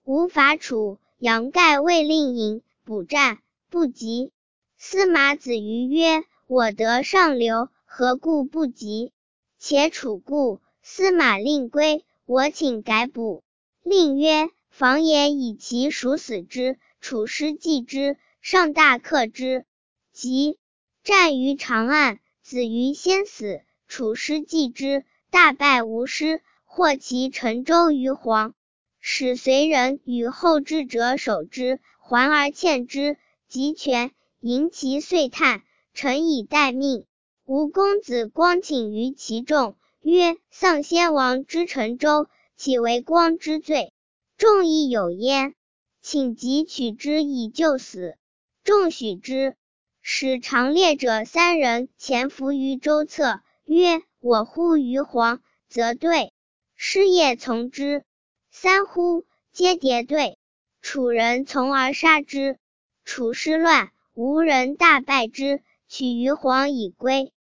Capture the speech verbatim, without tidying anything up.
无法处，杨盖未令尹，补战，不及。司马子瑜曰：我得上流，何故不及？且楚故，司马令归，我请改补。令曰：防也以其属死之，楚师继之，上大克之。及战于长岸，子瑜先死，楚师继之，大败无师，获其陈州于黄。使随人与后至者守之，还而欠之，及权，迎其遂叹，臣以待命。吴公子光请于其众，曰：丧先王之陈州，岂为光之罪？众亦有焉，请即取之以就死。众许之。使长猎者三人潜伏于州侧，曰：我呼于黄，则对。师夜从之。三呼，皆迭对。楚人从而杀之。楚师乱，吴人大败之，取于黄以归。